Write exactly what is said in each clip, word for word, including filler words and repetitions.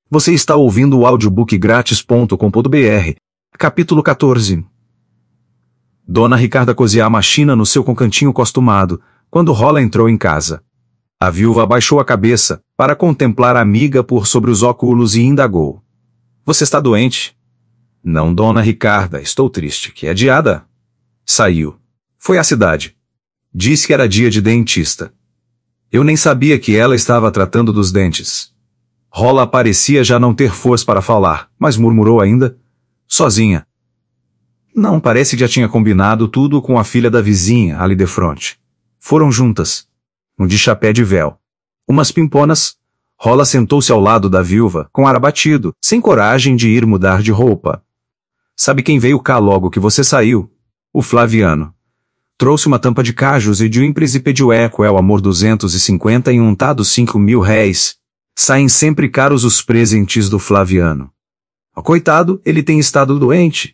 Você está ouvindo o audiobook grátis ponto com ponto br. Capítulo quatorze. Dona Ricarda cozinha a machina no seu cantinho costumado, quando Rola entrou em casa. A viúva abaixou a cabeça, para contemplar a amiga por sobre os óculos e indagou. Você está doente? Não, Dona Ricarda, estou triste. Que é diada? Saiu. Foi à cidade. Disse que era dia de dentista. Eu nem sabia que ela estava tratando dos dentes. Rola parecia já não ter força para falar, mas murmurou ainda. Sozinha. Não, parece que já tinha combinado tudo com a filha da vizinha, ali de frente. Foram juntas. Um de chapé de véu. Umas pimponas. Rola sentou-se ao lado da viúva, com ar abatido, sem coragem de ir mudar de roupa. Sabe quem veio cá logo que você saiu? O Flaviano. Trouxe uma tampa de cajos e de um príncipe de ueco é o amor duzentos e cinquenta e untados cinco mil réis. Saem sempre caros os presentes do Flaviano. Oh, coitado, ele tem estado doente.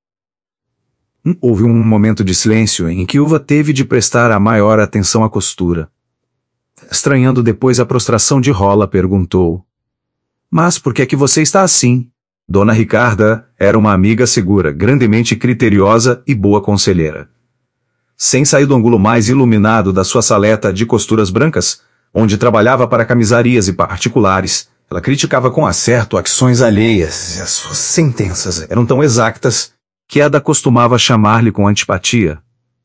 Houve um momento de silêncio em que Uva teve de prestar a maior atenção à costura. Estranhando depois a prostração de Rola, perguntou. Mas por que é que você está assim? Dona Ricarda era uma amiga segura, grandemente criteriosa e boa conselheira. Sem sair do ângulo mais iluminado da sua saleta de costuras brancas, onde trabalhava para camisarias e particulares, ela criticava com acerto ações alheias, e as suas sentenças eram tão exatas que Ada costumava chamar-lhe com antipatia.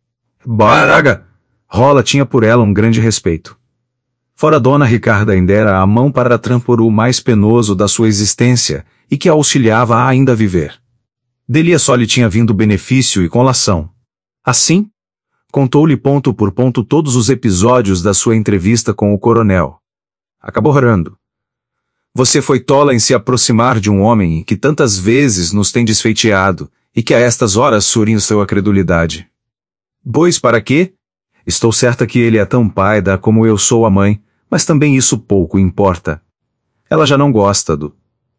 Baraga! Rola tinha por ela um grande respeito. Fora Dona Ricarda ainda era a mão para transpor o mais penoso da sua existência e que a auxiliava a ainda viver. Delia só lhe tinha vindo benefício e consolação. Assim, contou-lhe ponto por ponto todos os episódios da sua entrevista com o coronel. Acabou rando. Você foi tola em se aproximar de um homem que tantas vezes nos tem desfeiteado e que a estas horas surinha sua credulidade. Pois para quê? Estou certa que ele é tão paida como eu sou a mãe, mas também isso pouco importa. Ela já não gosta do...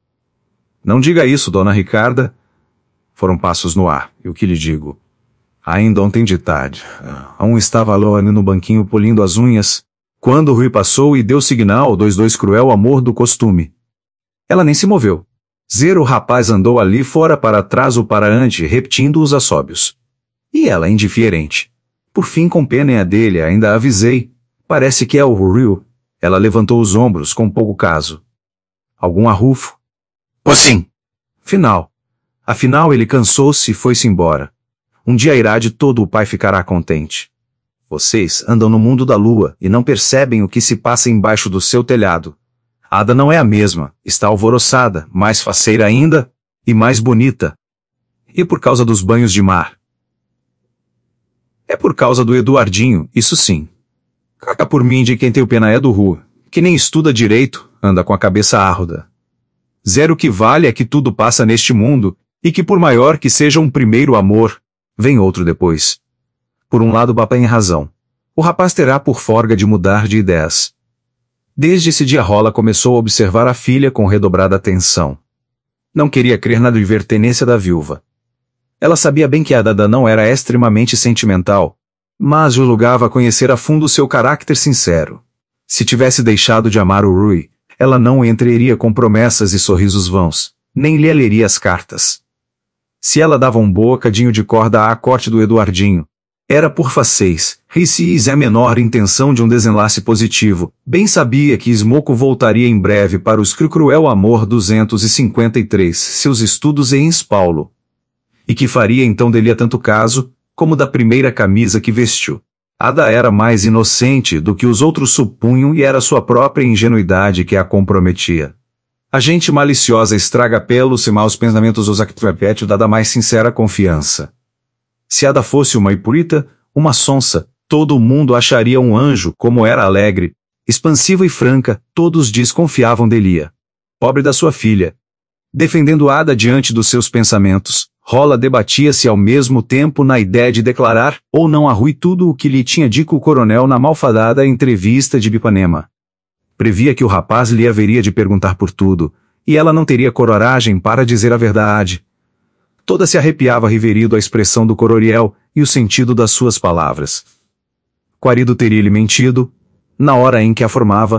Não diga isso, Dona Ricarda. Foram passos no ar, e o que lhe digo? Ainda ontem de tarde, a um estava ali no banquinho polindo as unhas, quando o Rui passou e deu signal ao dois dois cruel amor do costume. Ela nem se moveu. Zero o rapaz andou ali fora para trás ou para ante, repetindo os assóbios. E ela indiferente. Por fim, com pena a dele, ainda avisei. Parece que é o Rui. Ela levantou os ombros com pouco caso. Algum arrufo? Pois sim. Final. Afinal, ele cansou-se e foi-se embora. Um dia irá de todo o pai ficará contente. Vocês andam no mundo da lua e não percebem o que se passa embaixo do seu telhado. Ada não é a mesma, está alvoroçada, mais faceira ainda, e mais bonita. E por causa dos banhos de mar. É por causa do Eduardinho, isso sim. Caca por mim de quem tem o pena é do Ru, que nem estuda direito, anda com a cabeça árruda. Zero que vale é que tudo passa neste mundo, e que por maior que seja um primeiro amor, vem outro depois. Por um lado o papai tem razão. O rapaz terá por forga de mudar de ideias. Desde esse dia Rola começou a observar a filha com redobrada atenção. Não queria crer na advertência da viúva. Ela sabia bem que a Dada não era extremamente sentimental, mas julgava conhecer a fundo seu caráter sincero. Se tivesse deixado de amar o Rui, ela não entraria com promessas e sorrisos vãos, nem lhe leria as cartas. Se ela dava um bocadinho de corda à corte do Eduardinho, era por faceis, e a menor intenção de um desenlace positivo. Bem sabia que Smoco voltaria em breve para os Cruel Amor duzentos e cinquenta e três, seus estudos em Paulo. E que faria então dele tanto caso, como da primeira camisa que vestiu. Ada era mais inocente do que os outros supunham e era sua própria ingenuidade que a comprometia. A gente maliciosa estraga pelos e maus pensamentos os activapete dada mais sincera confiança. Se Ada fosse uma hipurita, uma sonsa, todo mundo acharia um anjo, como era alegre, expansiva e franca, todos desconfiavam delia. Pobre da sua filha. Defendendo Ada diante dos seus pensamentos, Rola debatia-se ao mesmo tempo na ideia de declarar, ou não a Rui tudo o que lhe tinha dito o coronel na malfadada entrevista de Bipanema. Previa que o rapaz lhe haveria de perguntar por tudo, e ela não teria coragem para dizer a verdade. Toda se arrepiava reverido à expressão do coronel e o sentido das suas palavras. Quarido teria-lhe mentido, na hora em que a formava,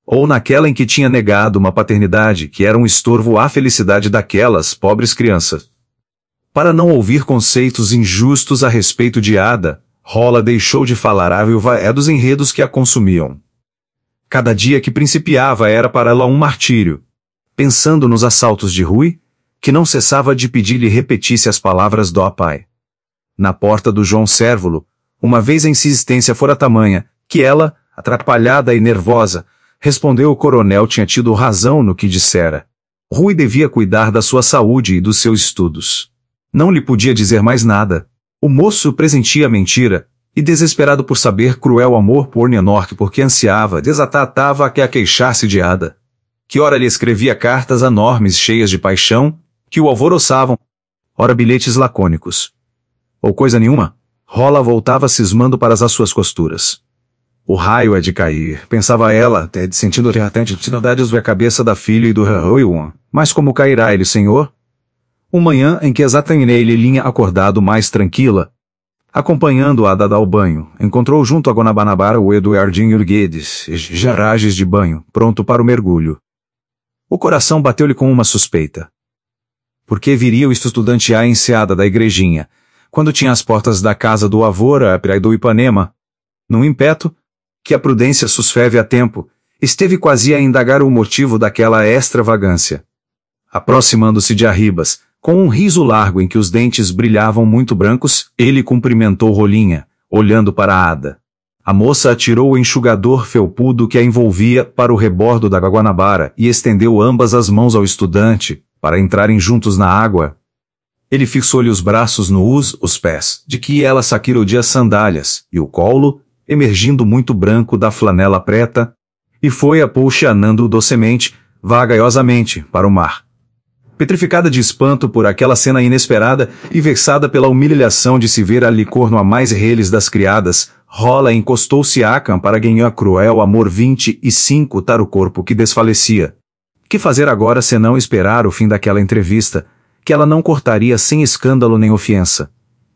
ou naquela em que tinha negado uma paternidade que era um estorvo à felicidade daquelas pobres crianças. Para não ouvir conceitos injustos a respeito de Ada, Rola deixou de falar à viúva é dos enredos que a consumiam. Cada dia que principiava era para ela um martírio. Pensando nos assaltos de Rui, que não cessava de pedir-lhe repetisse as palavras do pai. Na porta do João Cérvulo, uma vez a insistência fora tamanha, que ela, atrapalhada e nervosa, respondeu o coronel tinha tido razão no que dissera. Rui devia cuidar da sua saúde e dos seus estudos. Não lhe podia dizer mais nada. O moço presentia a mentira, e desesperado por saber cruel amor por Nianorque porque ansiava, desatava a que a queixar-se de Ada. Que ora lhe escrevia cartas enormes cheias de paixão, que o alvoroçavam, ora bilhetes lacônicos. Ou coisa nenhuma, Rola voltava cismando para as suas costuras. O raio é de cair, pensava ela, até sentindo reatante saudades da cabeça da filha e do Ruiwan. Mas como cairá ele, senhor? Uma manhã em que exatamente ele linha acordado mais tranquila, acompanhando a Ada ao banho, encontrou junto a Guanabara o Eduardinho Guedes, jarages de banho, pronto para o mergulho. O coração bateu-lhe com uma suspeita. Por que viria o estudante à enseada da igrejinha, quando tinha as portas da casa do avô a praia do Ipanema? No impeto, que a prudência susfeve a tempo, esteve quase a indagar o motivo daquela extravagância. Aproximando-se de Arribas, com um riso largo em que os dentes brilhavam muito brancos, ele cumprimentou Rolinha, olhando para a Ada. A moça atirou o enxugador felpudo que a envolvia para o rebordo da Guanabara e estendeu ambas as mãos ao estudante, para entrarem juntos na água. Ele fixou-lhe os braços no us, os pés, de que ela saquirou de as sandálias, e o colo, emergindo muito branco da flanela preta, e foi apouxeanando docemente, vagaiosamente, para o mar. Petrificada de espanto por aquela cena inesperada e vexada pela humilhação de se ver ali corno a mais reles das criadas, Rola encostou-se à cama para ganhar cruel amor vinte e cinco tar o corpo que desfalecia. Que fazer agora senão esperar o fim daquela entrevista, que ela não cortaria sem escândalo nem ofensa?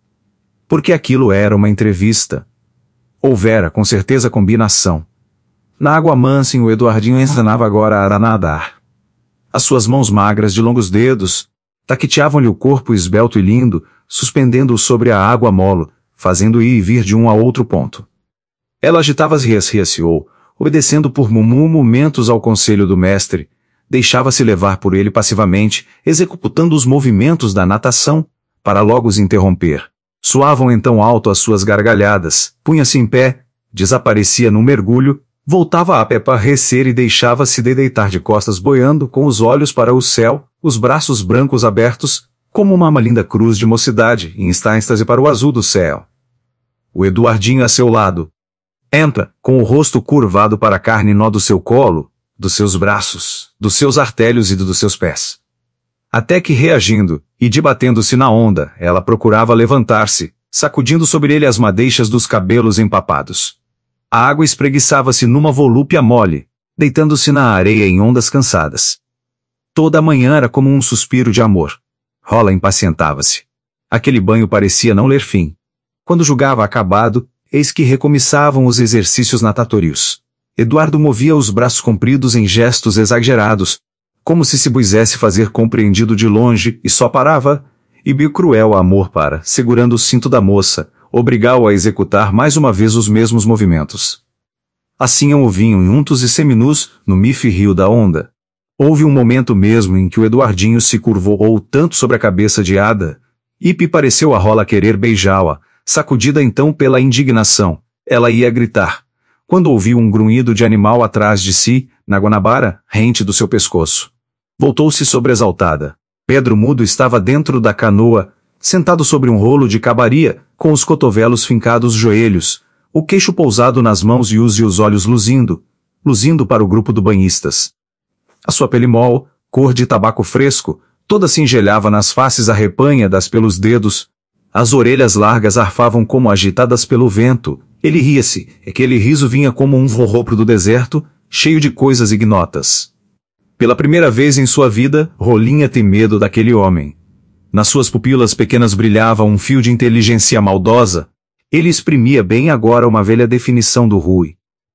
Porque aquilo era uma entrevista. Houvera com certeza combinação. Na água mansa o Eduardinho ensinava agora a nadar. As suas mãos magras de longos dedos taqueteavam-lhe o corpo esbelto e lindo, suspendendo-o sobre a água molo, fazendo ir e vir de um a outro ponto. Ela agitava-se e reaciou, obedecendo por mumu momentos ao conselho do mestre, deixava-se levar por ele passivamente, executando os movimentos da natação, para logo os interromper. Soavam então alto as suas gargalhadas, punha-se em pé, desaparecia no mergulho, voltava a pé para recer e deixava-se de deitar de costas boiando com os olhos para o céu, os braços brancos abertos, como uma linda cruz de mocidade, em êxtase para o azul do céu. O Eduardinho a seu lado. Entra, com o rosto curvado para a carne nó do seu colo, dos seus braços, dos seus artelhos e dos seus pés. Até que reagindo, e debatendo-se na onda, ela procurava levantar-se, sacudindo sobre ele as madeixas dos cabelos empapados. A água espreguiçava-se numa volúpia mole, deitando-se na areia em ondas cansadas. Toda a manhã era como um suspiro de amor. Rola impacientava-se. Aquele banho parecia não ler fim. Quando julgava acabado, eis que recomeçavam os exercícios natatórios. Eduardo movia os braços compridos em gestos exagerados, como se se pusesse fazer compreendido de longe, e só parava, e viu cruel amor para, segurando o cinto da moça, obrigá-o a executar mais uma vez os mesmos movimentos. Assim o vinham juntos e seminus, no mife rio da onda. Houve um momento mesmo em que o Eduardinho se curvou tanto sobre a cabeça de Ada, e me pareceu a Rola querer beijá-la, sacudida então pela indignação. Ela ia gritar, quando ouviu um grunhido de animal atrás de si, na Guanabara, rente do seu pescoço. Voltou-se sobreexaltada. Pedro Mudo estava dentro da canoa, sentado sobre um rolo de cabaria, com os cotovelos fincados joelhos, o queixo pousado nas mãos e os, e os olhos luzindo, luzindo para o grupo do banhistas. A sua pele mol, cor de tabaco fresco, toda se engelhava nas faces arrepanhadas pelos dedos, as orelhas largas arfavam como agitadas pelo vento, ele ria-se, aquele riso vinha como um vorropro do deserto, cheio de coisas ignotas. Pela primeira vez em sua vida, Rolinha tem medo daquele homem. Nas suas pupilas pequenas brilhava um fio de inteligência maldosa. Ele exprimia bem agora uma velha definição do Rui.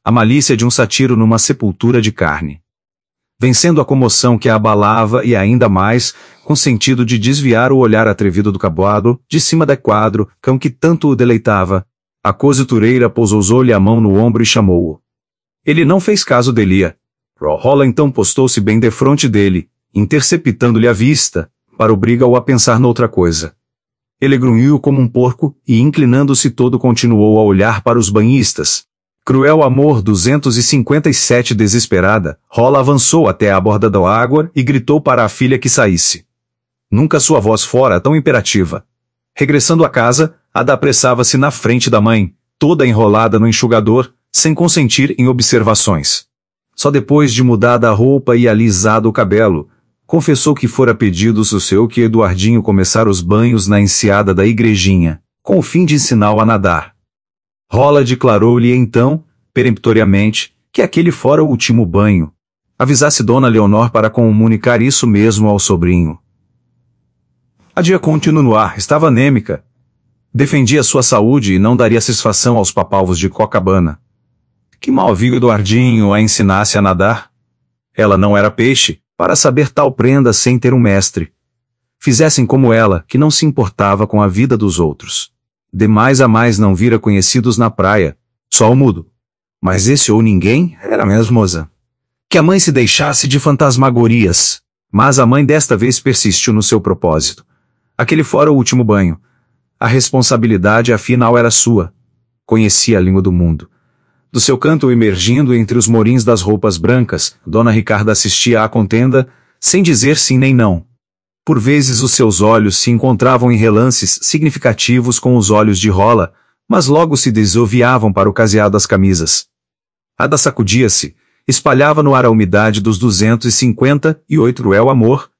a malícia de um sátiro numa sepultura de carne. Vencendo a comoção que a abalava e ainda mais, com sentido de desviar o olhar atrevido do caboado, de cima da quadro, cão que tanto o deleitava, a costureira pousou-lhe a mão no ombro e chamou-o. Ele não fez caso delia. Rolla então postou-se bem defronte dele, interceptando-lhe a vista, para obrigar-o a pensar noutra coisa. Ele grunhiu como um porco e, inclinando-se todo, continuou a olhar para os banhistas. Cruel amor duzentos e cinquenta e sete desesperada, Rolla avançou até a borda da água e gritou para a filha que saísse. Nunca sua voz fora tão imperativa. Regressando à casa, Ada apressava-se na frente da mãe, toda enrolada no enxugador, sem consentir em observações. Só depois de mudada a roupa e alisado o cabelo, confessou que fora pedido o seu que Eduardinho começar os banhos na enseada da igrejinha, com o fim de ensiná-lo a nadar. Rolla declarou-lhe então, peremptoriamente, que aquele fora o último banho. Avisasse Dona Leonor para comunicar isso mesmo ao sobrinho. A dia continuar, estava anêmica. Defendia sua saúde e não daria satisfação aos papalvos de Copacabana. Que mal viu Eduardinho a ensinasse a nadar? Ela não era peixe, para saber tal prenda sem ter um mestre. Fizessem como ela, que não se importava com a vida dos outros. De mais a mais não vira conhecidos na praia, só o mudo. Mas esse ou ninguém era mesmo moça. Que a mãe se deixasse de fantasmagorias. Mas a mãe desta vez persistiu no seu propósito. Aquele fora o último banho. A responsabilidade afinal era sua. Conhecia a língua do mundo. Do seu canto emergindo entre os morins das roupas brancas, Dona Ricarda assistia à contenda, sem dizer sim nem não. Por vezes os seus olhos se encontravam em relances significativos com os olhos de Rolla, mas logo se desoviavam para o caseado das camisas. Ada sacudia-se, espalhava no ar a umidade dos duzentos e cinquenta e oito cruel amor,